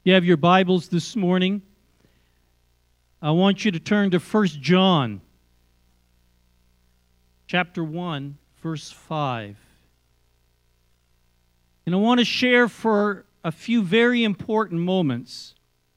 You have your Bibles this morning. I want you to turn to 1 John, chapter 1, verse 5. And I want to share for a few very important moments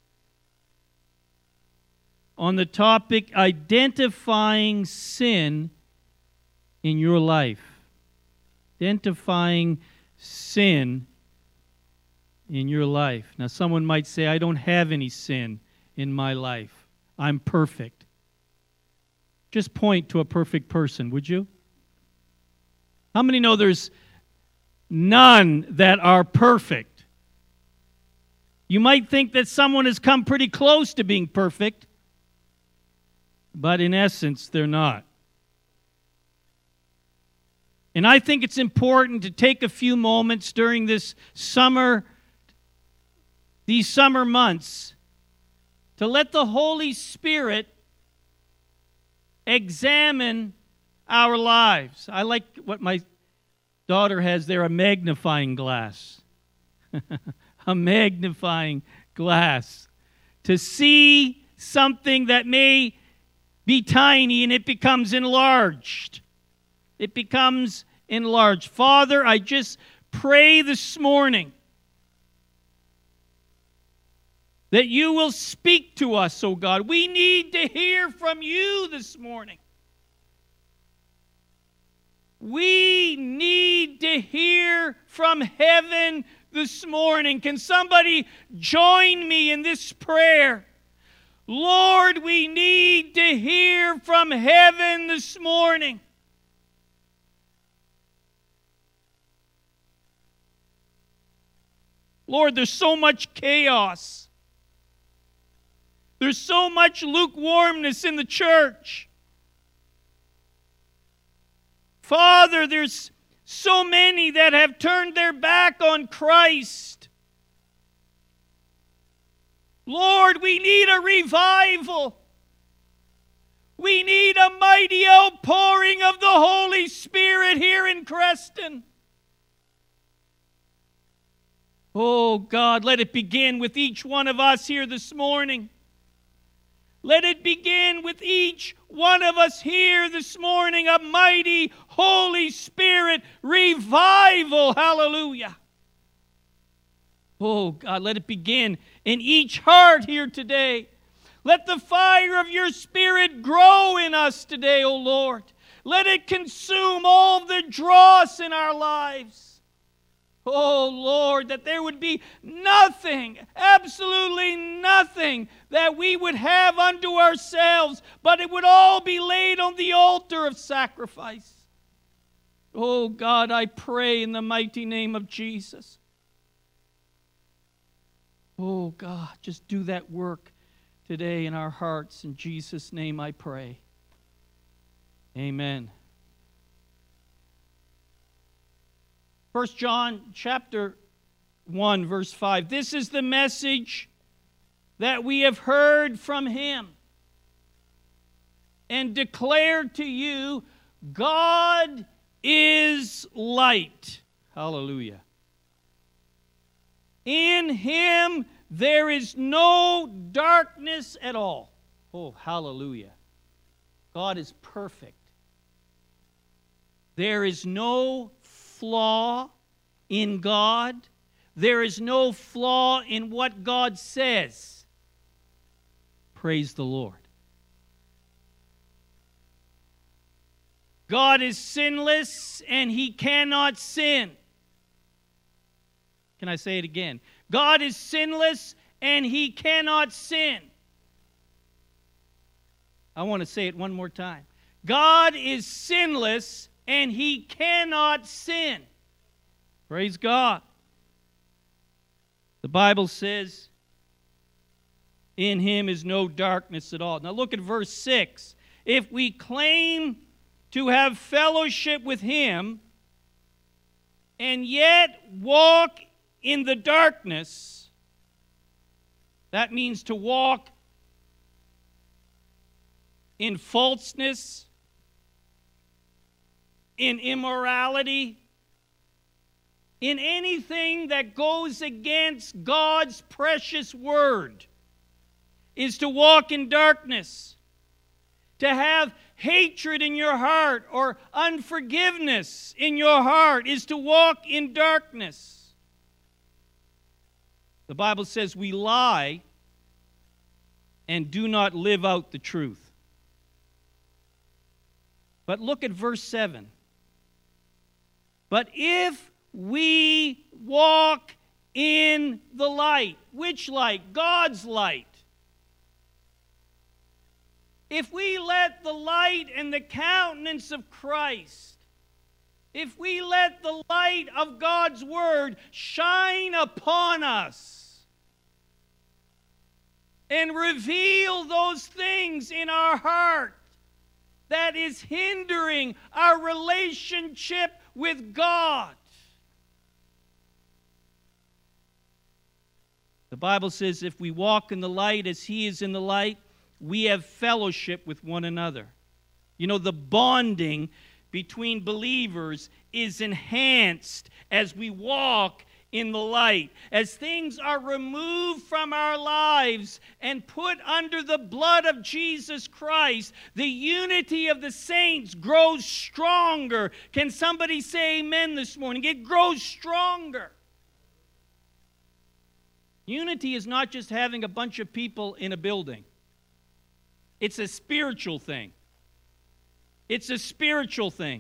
on the topic identifying sin in your life. Identifying sin in your life. Now, someone might say, I don't have any sin in my life. I'm perfect. Just point to a perfect person, would you? How many know there's none that are perfect? You might think that someone has come pretty close to being perfect, but in essence, they're not. And I think it's important to take a few moments during these summer months to let the Holy Spirit examine our lives. I like what my daughter has there, a magnifying glass. A magnifying glass. To see something that may be tiny and it becomes enlarged. It becomes enlarged. Father, I just pray this morning that you will speak to us, oh God. We need to hear from you this morning. We need to hear from heaven this morning. Can somebody join me in this prayer? Lord, we need to hear from heaven this morning. Lord, there's so much chaos. There's so much lukewarmness in the church. Father, there's so many that have turned their back on Christ. Lord, we need a revival. We need a mighty outpouring of the Holy Spirit here in Creston. Oh God, let it begin with each one of us here this morning. Let it begin with each one of us here this morning, a mighty Holy Spirit revival. Hallelujah. Oh God, let it begin in each heart here today. Let the fire of your Spirit grow in us today, O Lord. Let it consume all the dross in our lives. Oh, Lord, that there would be nothing, absolutely nothing that we would have unto ourselves, but it would all be laid on the altar of sacrifice. Oh, God, I pray in the mighty name of Jesus. Oh, God, just do that work today in our hearts. In Jesus' name I pray. Amen. 1 John chapter 1, verse 5. This is the message that we have heard from him and declared to you, God is light. Hallelujah. In him there is no darkness at all. Oh, hallelujah. God is perfect. There is no flaw in God. There is no flaw in what God says. Praise the Lord. God is sinless and he cannot sin. Can I say it again? God is sinless and he cannot sin. I want to say it one more time. God is sinless and he cannot sin. Praise God. The Bible says, in him is no darkness at all. Now look at verse 6. If we claim to have fellowship with him and yet walk in the darkness, that means to walk in falseness, in immorality, in anything that goes against God's precious word is to walk in darkness. To have hatred in your heart or unforgiveness in your heart is to walk in darkness. The Bible says we lie and do not live out the truth. But look at verse 7. But if we walk in the light, which light? God's light. If we let the light and the countenance of Christ, if we let the light of God's word shine upon us and reveal those things in our heart that is hindering our relationship with God. The Bible says if we walk in the light as He is in the light, we have fellowship with one another. You know, the bonding between believers is enhanced as we walk in the light. As things are removed from our lives and put under the blood of Jesus Christ, the unity of the saints grows stronger. Can somebody say amen this morning? It grows stronger. Unity is not just having a bunch of people in a building. It's a spiritual thing. It's a spiritual thing.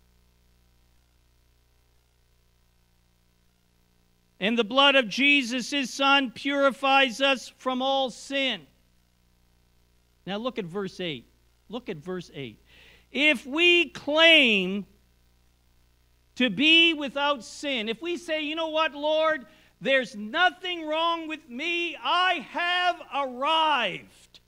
And the blood of Jesus, His Son, purifies us from all sin. Now look at verse 8. Look at verse 8. If we claim to be without sin, if we say, you know what, Lord, there's nothing wrong with me, I have arrived.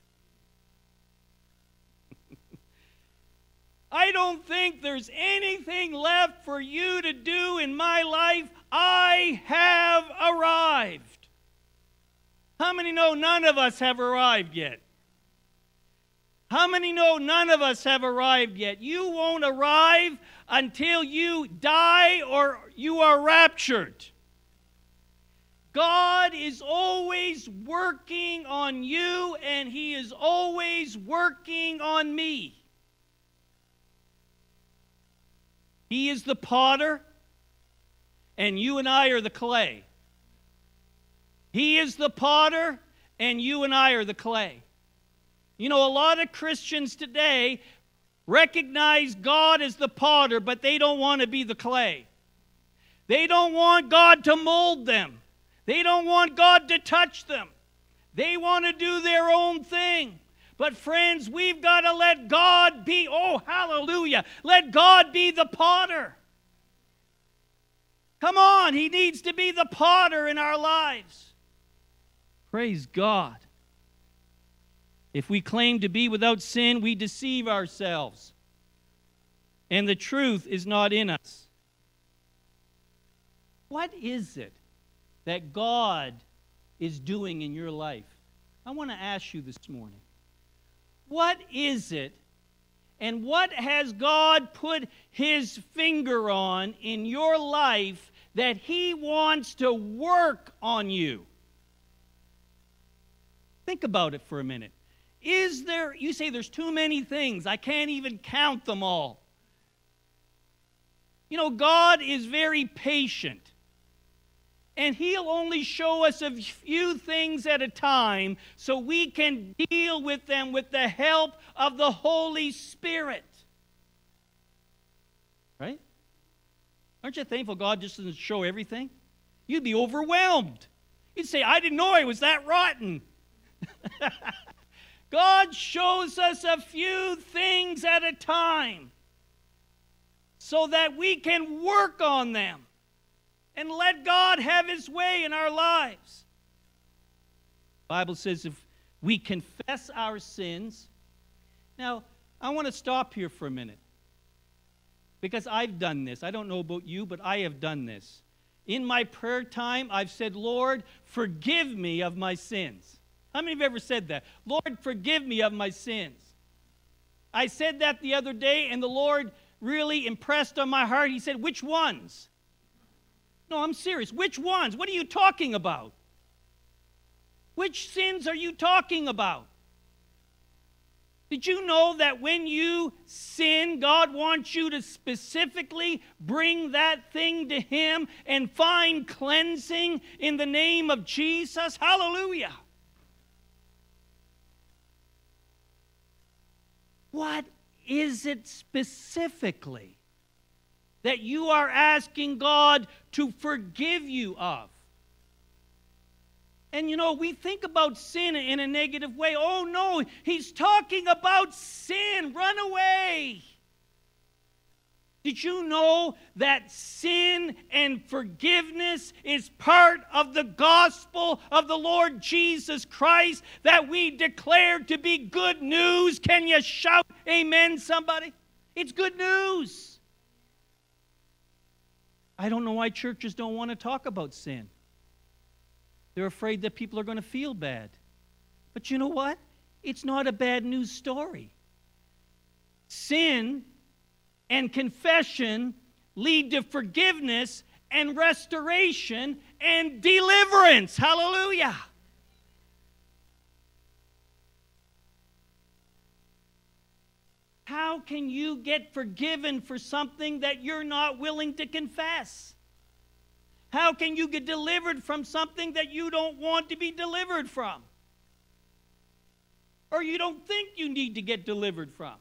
I don't think there's anything left for you to do in my life. I have arrived. How many know none of us have arrived yet? How many know none of us have arrived yet? You won't arrive until you die or you are raptured. God is always working on you, and He is always working on me. He is the potter, and you and I are the clay. He is the potter, and you and I are the clay. You know, a lot of Christians today recognize God as the potter, but they don't want to be the clay. They don't want God to mold them. They don't want God to touch them. They want to do their own thing. But friends, we've got to let God be, oh, hallelujah, let God be the potter. Come on, He needs to be the potter in our lives. Praise God. If we claim to be without sin, we deceive ourselves, and the truth is not in us. What is it that God is doing in your life? I want to ask you this morning. What is it, and what has God put His finger on in your life that He wants to work on you? Think about it for a minute. Is there, you say there's too many things, I can't even count them all. You know, God is very patient. And He'll only show us a few things at a time so we can deal with them with the help of the Holy Spirit. Right? Aren't you thankful God just doesn't show everything? You'd be overwhelmed. You'd say, I didn't know I was that rotten. God shows us a few things at a time so that we can work on them and let God have His way in our lives. The Bible says if we confess our sins. Now, I want to stop here for a minute because I've done this. I don't know about you, but I have done this. In my prayer time, I've said, Lord, forgive me of my sins. How many of you have ever said that? Lord, forgive me of my sins. I said that the other day, and the Lord really impressed on my heart. He said, which ones? No, I'm serious. Which ones? What are you talking about? Which sins are you talking about? Did you know that when you sin, God wants you to specifically bring that thing to Him and find cleansing in the name of Jesus? Hallelujah. What is it specifically that you are asking God to forgive you of? And we think about sin in a negative way. Oh no, he's talking about sin. Run away. Did you know that sin and forgiveness is part of the gospel of the Lord Jesus Christ that we declare to be good news? Can you shout amen, somebody? It's good news. I don't know why churches don't want to talk about sin. They're afraid that people are going to feel bad. But you know what? It's not a bad news story. Sin and confession lead to forgiveness and restoration and deliverance. Hallelujah. How can you get forgiven for something that you're not willing to confess? How can you get delivered from something that you don't want to be delivered from? Or you don't think you need to get delivered from?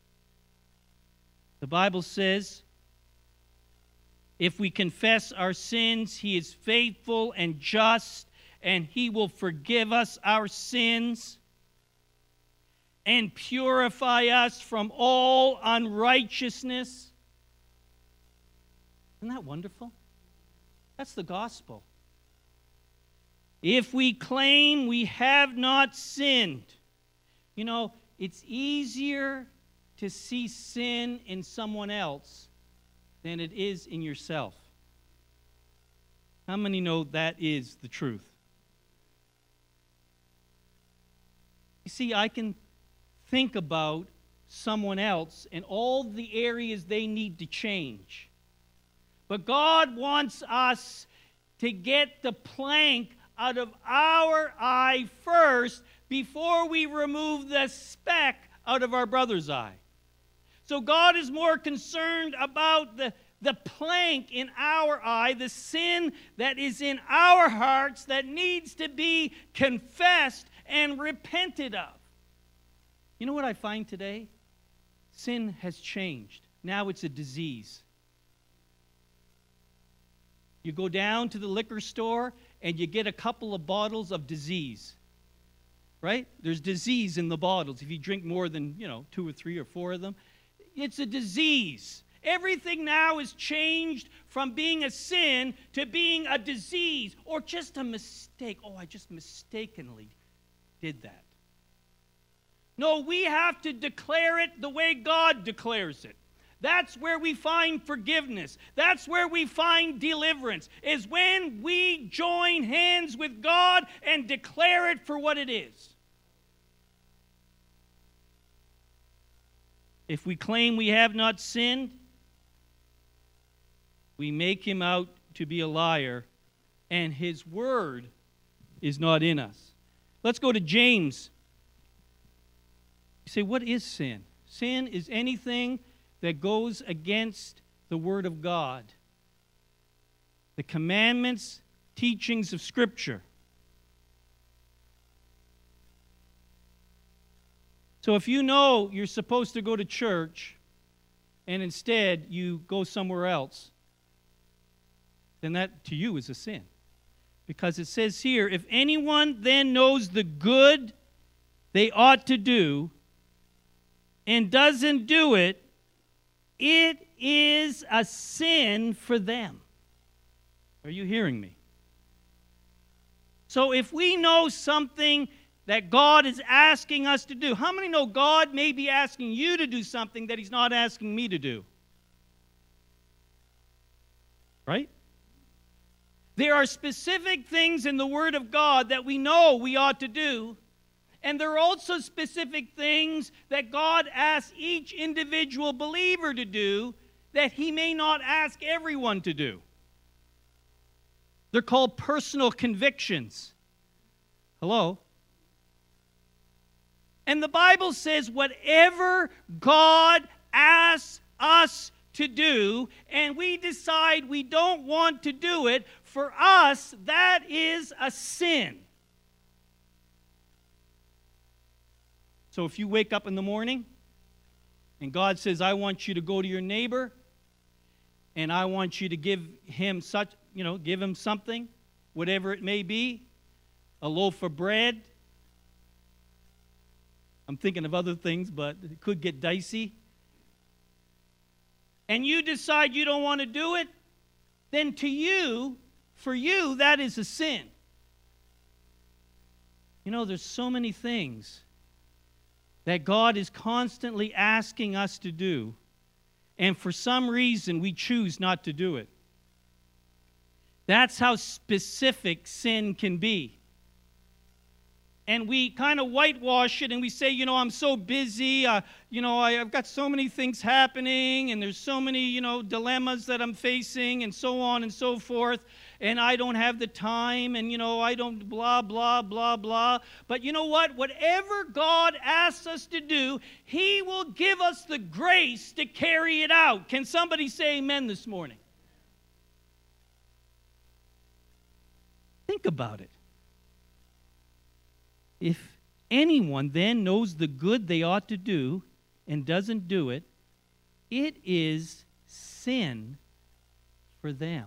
The Bible says, if we confess our sins, He is faithful and just, and He will forgive us our sins and purify us from all unrighteousness. Isn't that wonderful? That's the gospel. If we claim we have not sinned, it's easier to see sin in someone else than it is in yourself. How many know that is the truth? You see, I can think about someone else and all the areas they need to change. But God wants us to get the plank out of our eye first before we remove the speck out of our brother's eye. So God is more concerned about the plank in our eye, the sin that is in our hearts that needs to be confessed and repented of. You know what I find today? Sin has changed. Now it's a disease. You go down to the liquor store and you get a couple of bottles of disease. Right? There's disease in the bottles. If you drink more than, 2 or 3 or 4 of them, it's a disease. Everything now is changed from being a sin to being a disease or just a mistake. Oh, I just mistakenly did that. No, we have to declare it the way God declares it. That's where we find forgiveness. That's where we find deliverance, is when we join hands with God and declare it for what it is. If we claim we have not sinned, we make Him out to be a liar, and His word is not in us. Let's go to James. You say, what is sin? Sin is anything that goes against the Word of God, the commandments, teachings of Scripture. So if you know you're supposed to go to church and instead you go somewhere else, then that to you is a sin. Because it says here, if anyone then knows the good they ought to do and doesn't do it, it is a sin for them. Are you hearing me? So if we know something that God is asking us to do, how many know God may be asking you to do something that He's not asking me to do? Right? There are specific things in the Word of God that we know we ought to do, and there are also specific things that God asks each individual believer to do that He may not ask everyone to do. They're called personal convictions. Hello? And the Bible says whatever God asks us to do, and we decide we don't want to do it, for us, that is a sin. So if you wake up in the morning and God says, I want you to go to your neighbor and I want you to give him give him something, whatever it may be, a loaf of bread. I'm thinking of other things, but it could get dicey. And you decide you don't want to do it, then for you, that is a sin. You know, there's so many things that God is constantly asking us to do, and for some reason we choose not to do it. That's how specific sin can be. And we kind of whitewash it and we say, I'm so busy, I've got so many things happening and there's so many, dilemmas that I'm facing and so on and so forth, and I don't have the time and, I don't blah, blah, blah, blah. But you know what? Whatever God asks us to do, He will give us the grace to carry it out. Can somebody say amen this morning? Think about it. If anyone then knows the good they ought to do and doesn't do it, it is sin for them.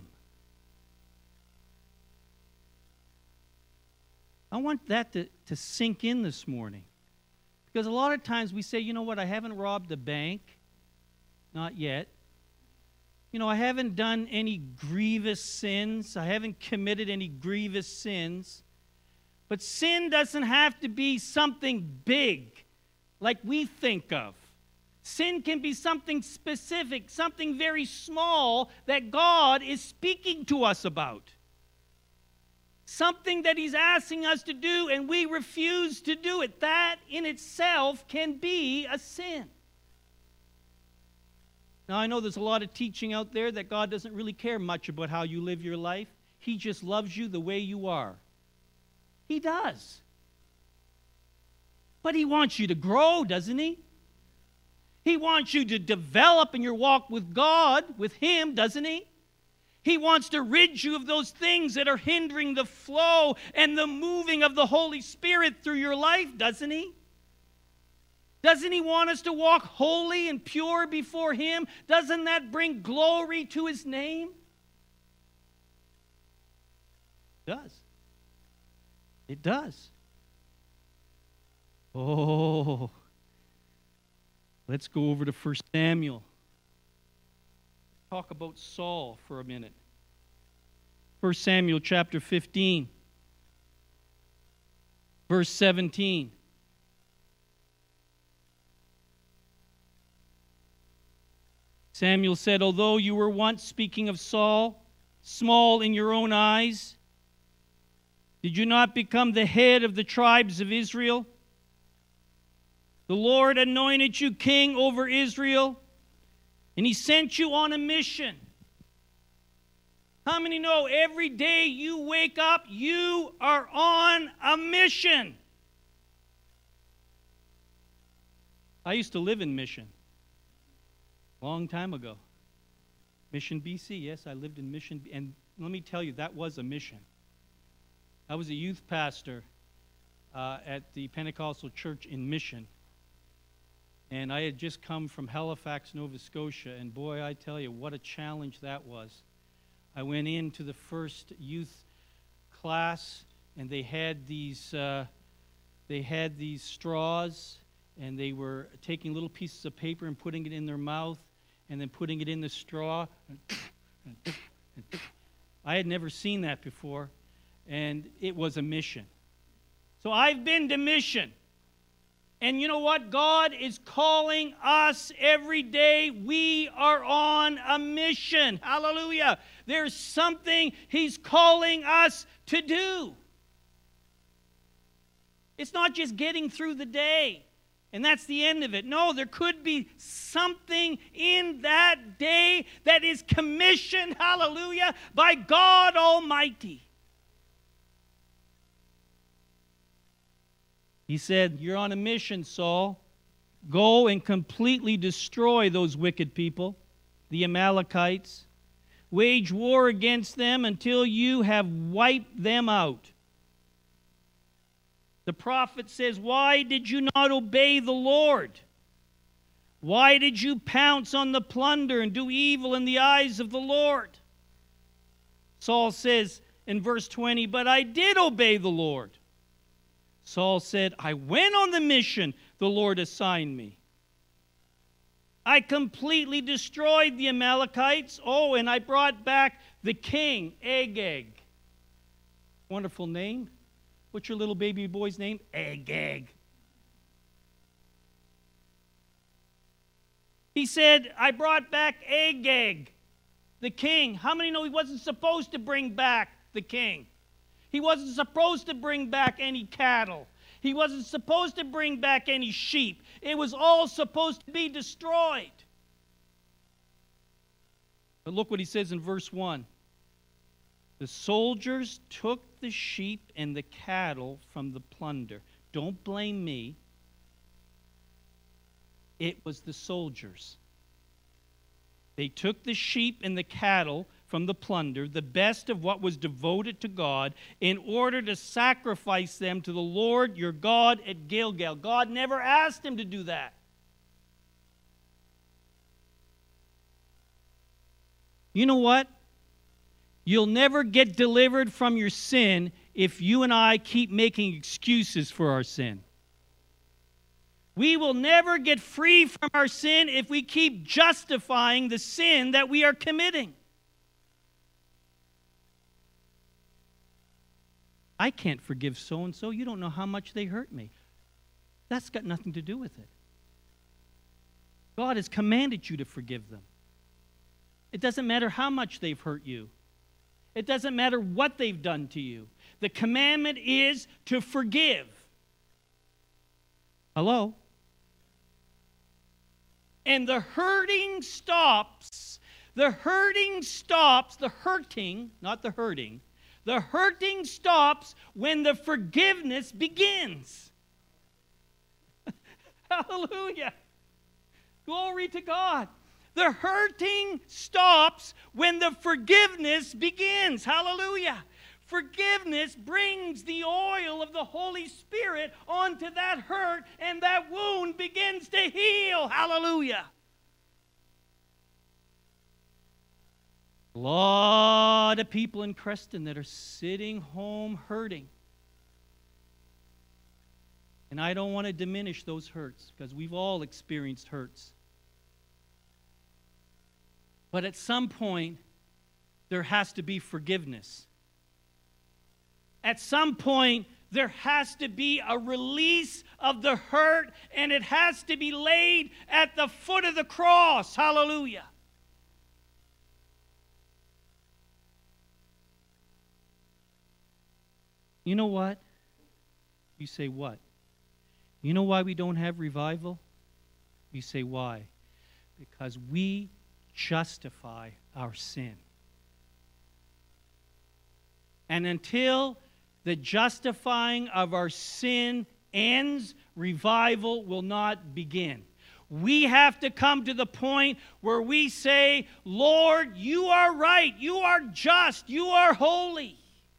I want that to sink in this morning. Because a lot of times we say, I haven't robbed a bank. Not yet. I haven't done any grievous sins. I haven't committed any grievous sins. But sin doesn't have to be something big like we think of. Sin can be something specific, something very small that God is speaking to us about. Something that He's asking us to do and we refuse to do it. That in itself can be a sin. Now, I know there's a lot of teaching out there that God doesn't really care much about how you live your life. He just loves you the way you are. He does. But He wants you to grow, doesn't He? He wants you to develop in your walk with God, with Him, doesn't He? He wants to rid you of those things that are hindering the flow and the moving of the Holy Spirit through your life, doesn't He? Doesn't He want us to walk holy and pure before Him? Doesn't that bring glory to His name? It does. It does. Oh, let's go over to 1 Samuel. Talk about Saul for a minute. 1 Samuel chapter 15, verse 17. Samuel said, although you were once, speaking of Saul, small in your own eyes, did you not become the head of the tribes of Israel? The Lord anointed you king over Israel, and He sent you on a mission. How many know every day you wake up, you are on a mission? I used to live in Mission a long time ago. Mission, BC. Yes, I lived in Mission. And let me tell you, that was a mission. I was a youth pastor at the Pentecostal church in Mission. And I had just come from Halifax, Nova Scotia. And boy, I tell you, what a challenge that was. I went into the first youth class, and they had these straws, and they were taking little pieces of paper and putting it in their mouth, and then putting it in the straw. I had never seen that before. And it was a mission. So I've been to Mission. And you know what? God is calling us every day. We are on a mission. Hallelujah. There's something He's calling us to do. It's not just getting through the day. And that's the end of it. No, there could be something in that day that is commissioned, hallelujah, by God Almighty. He said, you're on a mission, Saul. Go and completely destroy those wicked people, the Amalekites. Wage war against them until you have wiped them out. The prophet says, why did you not obey the Lord? Why did you pounce on the plunder and do evil in the eyes of the Lord? Saul says in verse 20, but I did obey the Lord. Saul said, I went on the mission the Lord assigned me. I completely destroyed the Amalekites. Oh, and I brought back the king, Agag. Wonderful name. What's your little baby boy's name? Agag. He said, I brought back Agag, the king. How many know he wasn't supposed to bring back the king? He wasn't supposed to bring back any cattle. He wasn't supposed to bring back any sheep. It was all supposed to be destroyed. But look what he says in verse 1. The soldiers took the sheep and the cattle from the plunder. Don't blame me. It was the soldiers. They took the sheep and the cattle from the plunder, the best of what was devoted to God, in order to sacrifice them to the Lord your God at Gilgal. God never asked him to do that. You know what? You'll never get delivered from your sin if you and I keep making excuses for our sin. We will never get free from our sin if we keep justifying the sin that we are committing. I can't forgive so-and-so. You don't know how much they hurt me. That's got nothing to do with it. God has commanded you to forgive them. It doesn't matter how much they've hurt you. It doesn't matter what they've done to you. The commandment is to forgive. Hello? And the hurting stops. The hurting stops. The hurting, not the hurting. The hurting stops when the forgiveness begins. Hallelujah. Glory to God. The hurting stops when the forgiveness begins. Hallelujah. Forgiveness brings the oil of the Holy Spirit onto that hurt, and that wound begins to heal. Hallelujah. A lot of people in Creston that are sitting home hurting. And I don't want to diminish those hurts, because we've all experienced hurts. But at some point, there has to be forgiveness. At some point, there has to be a release of the hurt, and it has to be laid at the foot of the cross. Hallelujah. You know what? You say, what? You know why we don't have revival? You say, why? Because we justify our sin. And until the justifying of our sin ends, revival will not begin. We have to come to the point where we say, Lord, you are right, you are just, you are holy.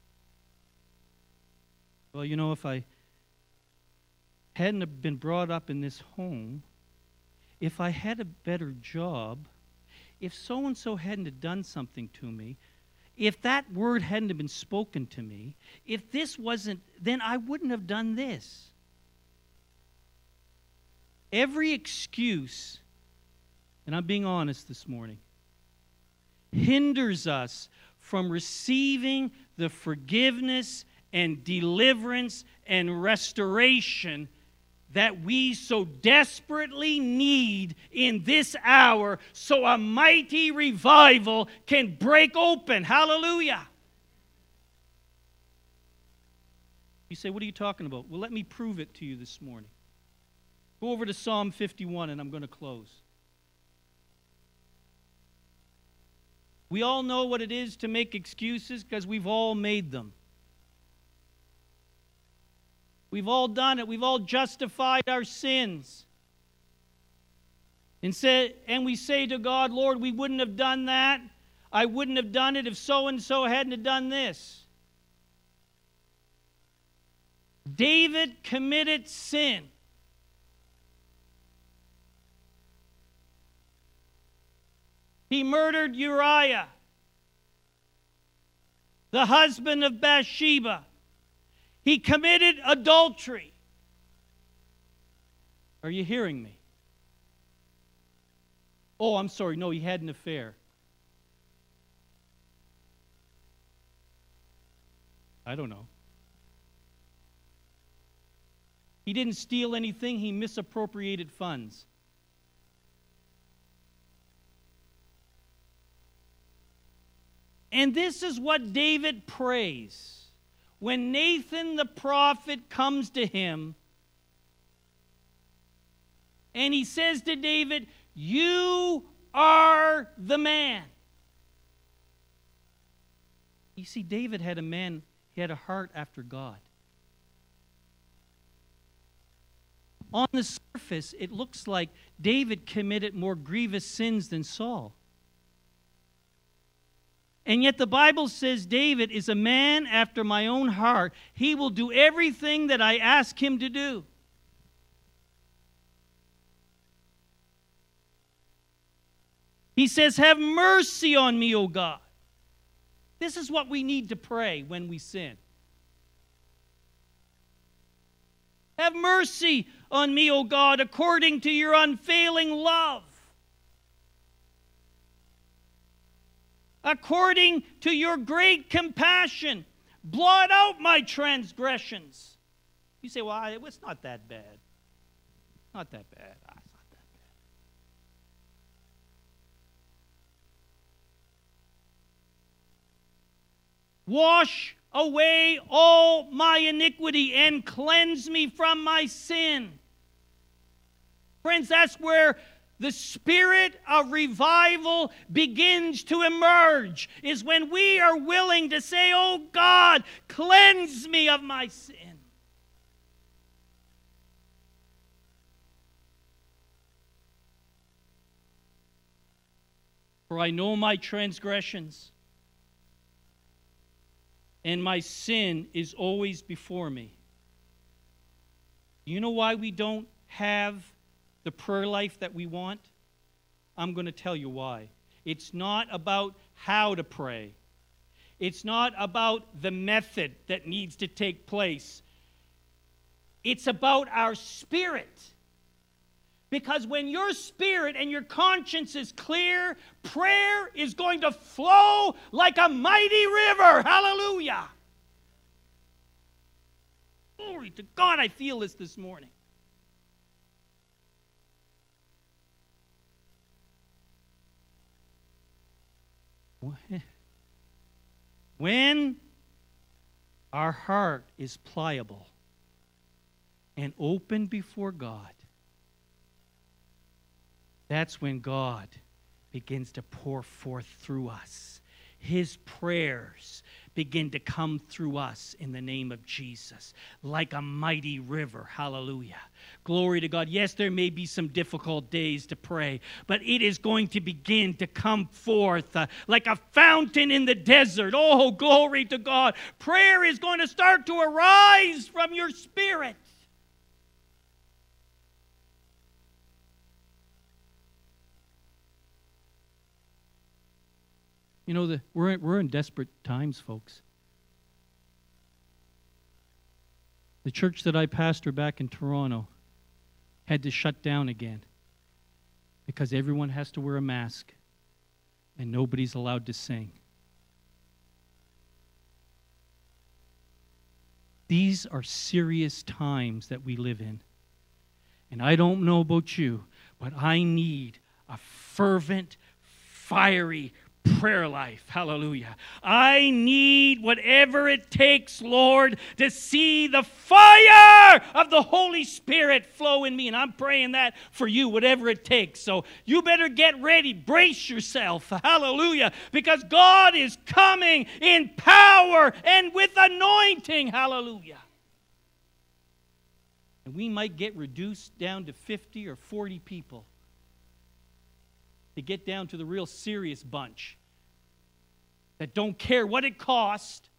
Well, you know, if I hadn't been brought up in this home, if I had a better job, if so-and-so hadn't have done something to me, if that word hadn't have been spoken to me, if this wasn't, then I wouldn't have done this. Every excuse, and I'm being honest this morning, hinders us from receiving the forgiveness and deliverance and restoration that we so desperately need in this hour, so a mighty revival can break open. Hallelujah. You say, what are you talking about? Well, let me prove it to you this morning. Go over to Psalm 51, and I'm going to close. We all know what it is to make excuses because we've all made them. We've all done it. We've all justified our sins. And we say to God, Lord, we wouldn't have done that. I wouldn't have done it if so-and-so hadn't have done this. David committed sin. He murdered Uriah, the husband of Bathsheba. He committed adultery. Are you hearing me? Oh, I'm sorry. No, he had an affair. I don't know. He didn't steal anything. He misappropriated funds. And this is what David prays. When Nathan the prophet comes to him, and he says to David, you are the man. You see, David had he had a heart after God. On the surface, it looks like David committed more grievous sins than Saul. And yet the Bible says David is a man after my own heart. He will do everything that I ask him to do. He says, have mercy on me, O God. This is what we need to pray when we sin. Have mercy on me, O God, according to your unfailing love. According to your great compassion, blot out my transgressions. You say, well, it's not that bad. Not that bad. It's not that bad. Wash away all my iniquity and cleanse me from my sin. Friends, that's where the spirit of revival begins to emerge, is when we are willing to say, oh God, cleanse me of my sin. For I know my transgressions, and my sin is always before me. You know why we don't have the prayer life that we want? I'm going to tell you why. It's not about how to pray. It's not about the method that needs to take place. It's about our spirit. Because when your spirit and your conscience is clear, prayer is going to flow like a mighty river. Hallelujah. Glory to God, I feel this morning. When our heart is pliable and open before God, that's when God begins to pour forth through us. His prayers begin to come through us in the name of Jesus, like a mighty river. Hallelujah. Glory to God. Yes, there may be some difficult days to pray, but it is going to begin to come forth like a fountain in the desert. Oh, glory to God. Prayer is going to start to arise from your spirit. You know, we're in desperate times, folks. The church that I pastor back in Toronto had to shut down again because everyone has to wear a mask and nobody's allowed to sing. These are serious times that we live in. And I don't know about you, but I need a fervent, fiery prayer life. Hallelujah. I need whatever it takes, Lord, to see the fire of the Holy Spirit flow in me. And I'm praying that for you, whatever it takes. So you better get ready. Brace yourself. Hallelujah. Because God is coming in power and with anointing. Hallelujah. And we might get reduced down to 50 or 40 people to get down to the real serious bunch that don't care what it costs,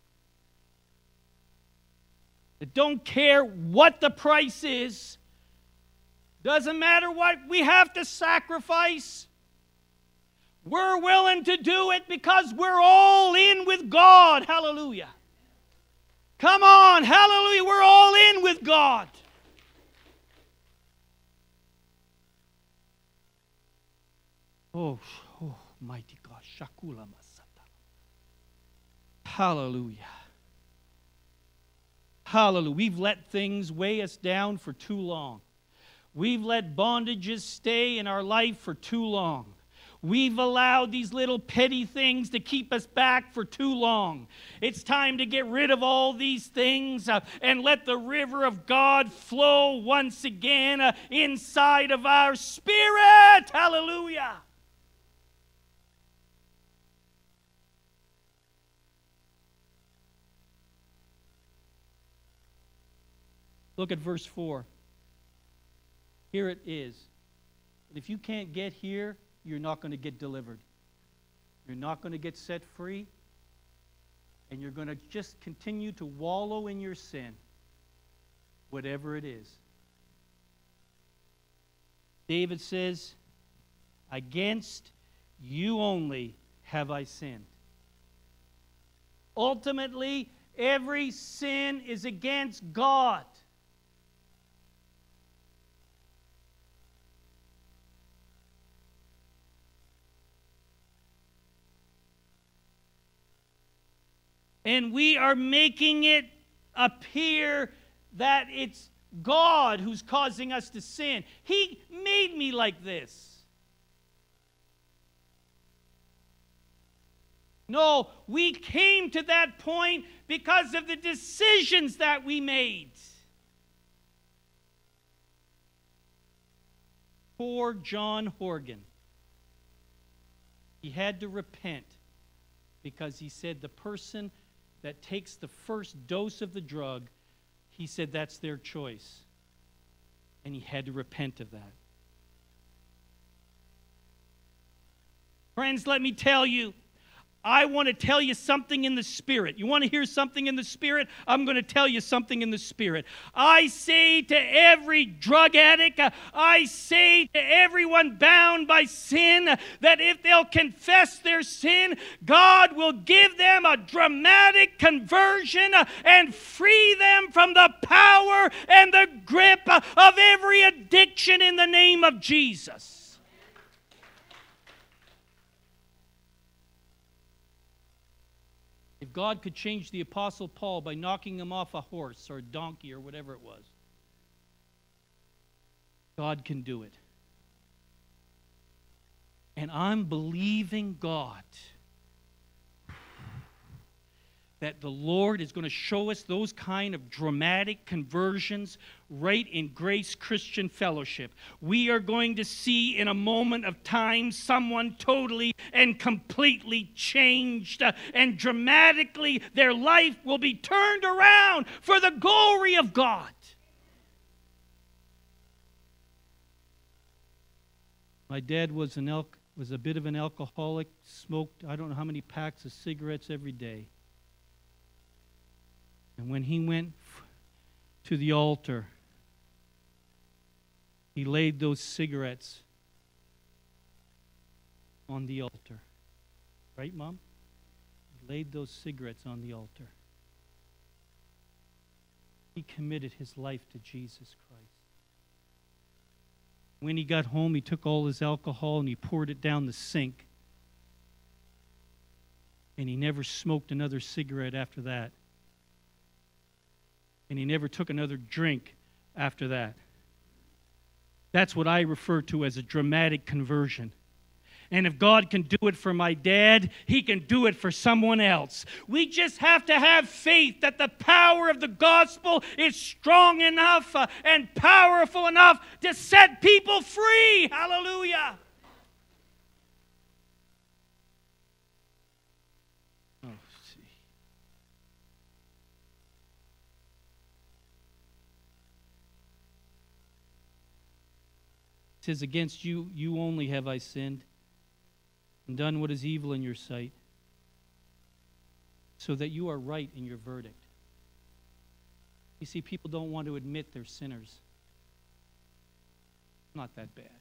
that don't care what the price is, doesn't matter what we have to sacrifice. We're willing to do it because we're all in with God. Hallelujah. Come on, hallelujah, we're all in with God. Oh, mighty God. Shakula Masata. Hallelujah. Hallelujah. We've let things weigh us down for too long. We've let bondages stay in our life for too long. We've allowed these little petty things to keep us back for too long. It's time to get rid of all these things and let the river of God flow once again inside of our spirit. Hallelujah. Look at verse 4. Here it is. If you can't get here, you're not going to get delivered. You're not going to get set free. And you're going to just continue to wallow in your sin, whatever it is. David says, against you only have I sinned. Ultimately, every sin is against God. And we are making it appear that it's God who's causing us to sin. He made me like this. No, we came to that point because of the decisions that we made. Poor John Horgan. He had to repent because he said the person that takes the first dose of the drug, he said that's their choice. And he had to repent of that. Friends, let me tell you, I want to tell you something in the Spirit. You want to hear something in the Spirit? I'm going to tell you something in the Spirit. I say to every drug addict, I say to everyone bound by sin, that if they'll confess their sin, God will give them a dramatic conversion and free them from the power and the grip of every addiction in the name of Jesus. If God could change the Apostle Paul by knocking him off a horse or a donkey or whatever it was, God can do it. And I'm believing God that the Lord is going to show us those kind of dramatic conversions right in Grace Christian Fellowship. We are going to see in a moment of time someone totally and completely changed, and dramatically their life will be turned around for the glory of God. My dad was a bit of an alcoholic, smoked I don't know how many packs of cigarettes every day. And when he went to the altar, he laid those cigarettes on the altar. Right, Mom? He laid those cigarettes on the altar. He committed his life to Jesus Christ. When he got home, he took all his alcohol and he poured it down the sink. And he never smoked another cigarette after that. And he never took another drink after that. That's what I refer to as a dramatic conversion. And if God can do it for my dad, He can do it for someone else. We just have to have faith that the power of the gospel is strong enough and powerful enough to set people free. Hallelujah. Oh, see. It says, against you only have I sinned, and done what is evil in your sight, so that you are right in your verdict. You see, people don't want to admit they're sinners. Not that bad.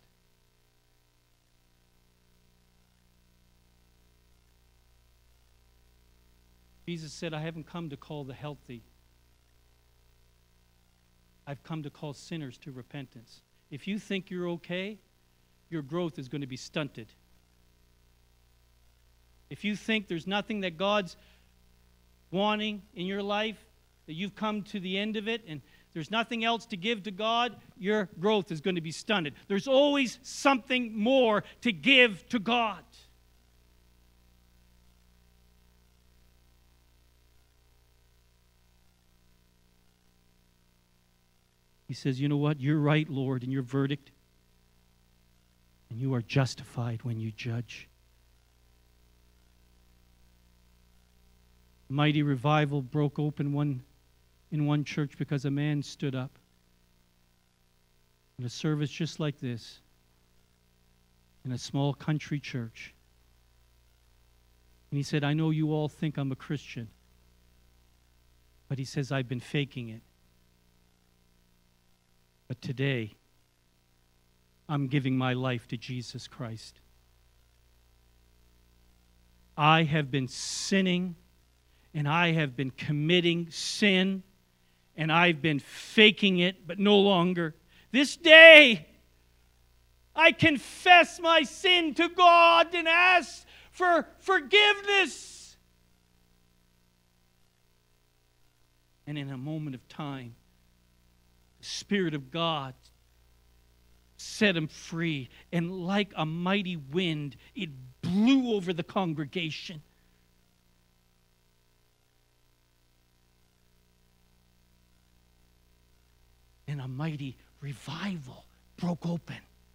Jesus said, I haven't come to call the healthy. I've come to call sinners to repentance. If you think you're okay, your growth is going to be stunted. If you think there's nothing that God's wanting in your life, that you've come to the end of it, and there's nothing else to give to God, your growth is going to be stunted. There's always something more to give to God. He says, you know what? You're right, Lord, in your verdict. And you are justified when you judge. Mighty revival broke open in one church because a man stood up in a service just like this in a small country church. And he said, I know you all think I'm a Christian. But he says, I've been faking it. But today, I'm giving my life to Jesus Christ. I have been sinning, and I have been committing sin, and I've been faking it, but no longer. This day, I confess my sin to God and ask for forgiveness. And in a moment of time, the Spirit of God set him free, and like a mighty wind, it blew over the congregation. And a mighty revival broke open.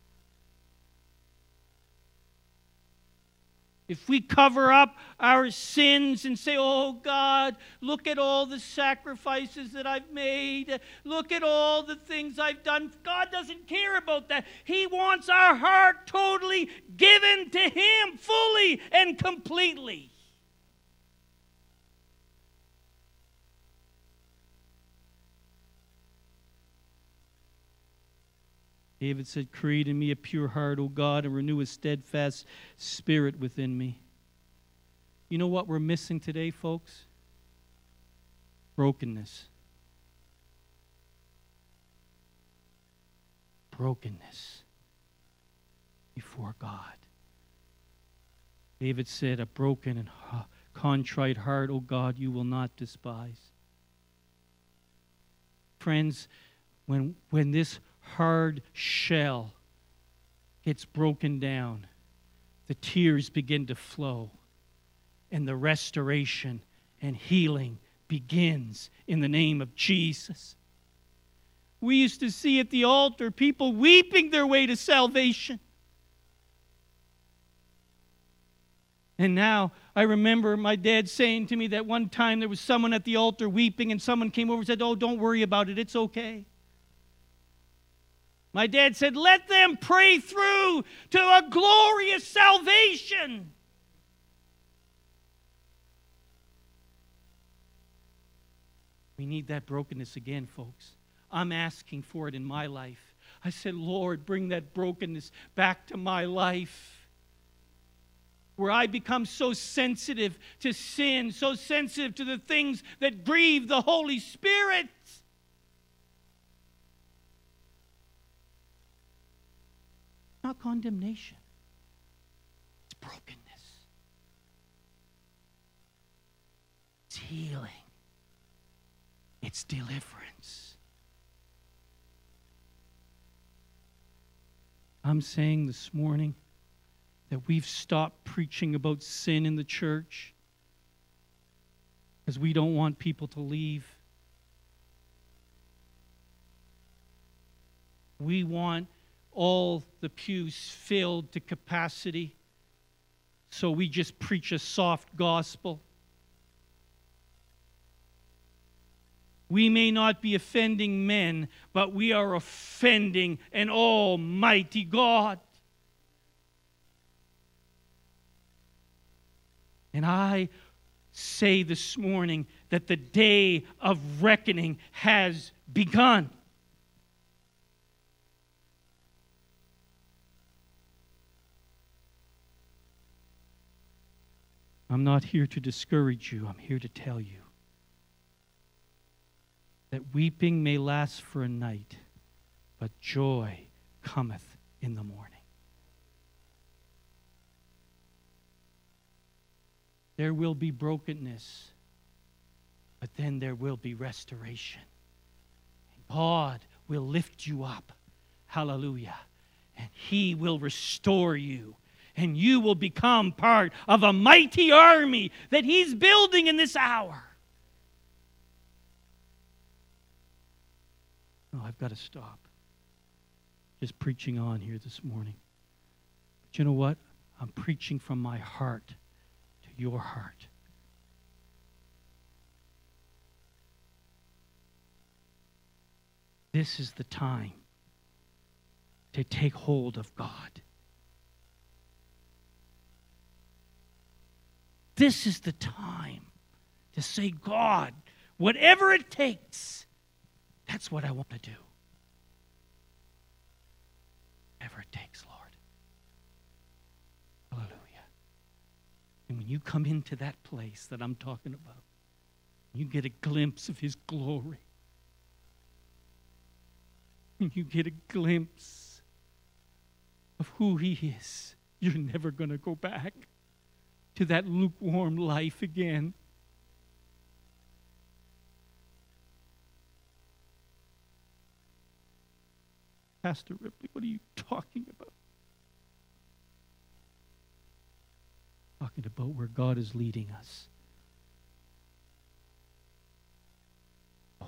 If we cover up our sins and say, oh God, look at all the sacrifices that I've made. Look at all the things I've done. God doesn't care about that. He wants our heart totally given to Him fully and completely. David said, create in me a pure heart, O God, and renew a steadfast spirit within me. You know what we're missing today, folks? Brokenness. Brokenness before God. David said, a broken and contrite heart, O God, you will not despise. Friends, when this hard shell gets broken down, the tears begin to flow, and the restoration and healing begins in the name of Jesus. We used to see at the altar people weeping their way to salvation. And now I remember my dad saying to me that one time there was someone at the altar weeping, and someone came over and said, oh, don't worry about it, it's okay. My dad said, let them pray through to a glorious salvation. We need that brokenness again, folks. I'm asking for it in my life. I said, Lord, bring that brokenness back to my life, where I become so sensitive to sin, so sensitive to the things that grieve the Holy Spirit. Not condemnation. It's brokenness. It's healing. It's deliverance. I'm saying this morning that we've stopped preaching about sin in the church because we don't want people to leave. We want all the pews filled to capacity, so we just preach a soft gospel. We may not be offending men, but we are offending an almighty God. And I say this morning that the day of reckoning has begun. I'm not here to discourage you. I'm here to tell you that weeping may last for a night, but joy cometh in the morning. There will be brokenness, but then there will be restoration. God will lift you up. Hallelujah. And He will restore you. And you will become part of a mighty army that He's building in this hour. Oh, I've got to stop. Just preaching on here this morning. But you know what? I'm preaching from my heart to your heart. This is the time to take hold of God. This is the time to say, God, whatever it takes, that's what I want to do. Whatever it takes, Lord. Hallelujah. And when you come into that place that I'm talking about, you get a glimpse of His glory. And you get a glimpse of who He is. You're never going to go back to that lukewarm life again. Pastor Ripley, what are you talking about? Talking about where God is leading us. Oh.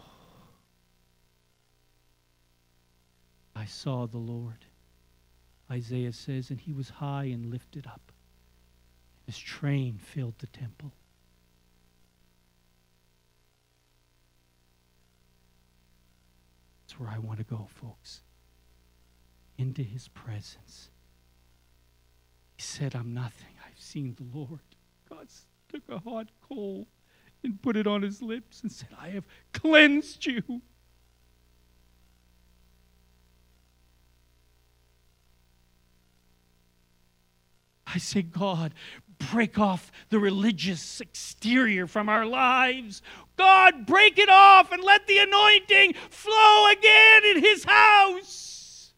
I saw the Lord. Isaiah says, and He was high and lifted up. His train filled the temple. That's where I want to go, folks. Into His presence. He said, I'm nothing. I've seen the Lord. God took a hot coal and put it on His lips and said, I have cleansed you. I say, God, break off the religious exterior from our lives. God, break it off and let the anointing flow again in His house.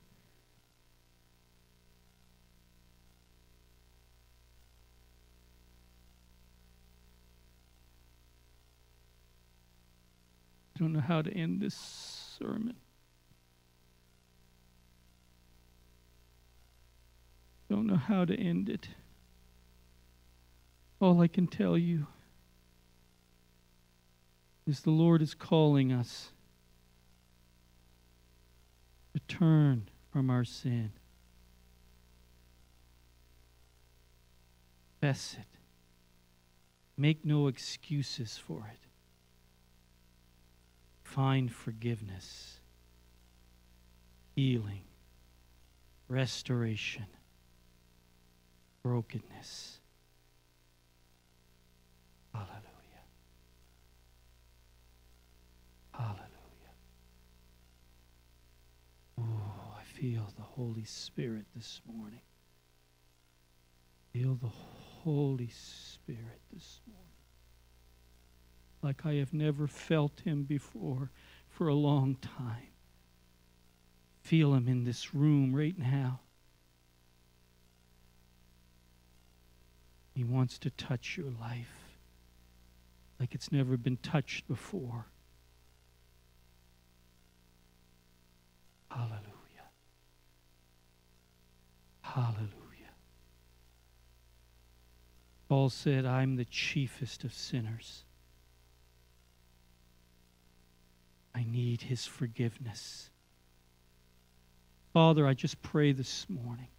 I don't know how to end this sermon. Don't know how to end it. All I can tell you is the Lord is calling us to turn from our sin. Confess it. Make no excuses for it. Find forgiveness, healing, restoration, brokenness. Hallelujah. Hallelujah. Oh, I feel the Holy Spirit this morning. Feel the Holy Spirit this morning. Like I have never felt Him before for a long time. Feel Him in this room right now. He wants to touch your life like it's never been touched before. Hallelujah. Hallelujah. Paul said, I'm the chiefest of sinners. I need his forgiveness. Father, I just pray this morning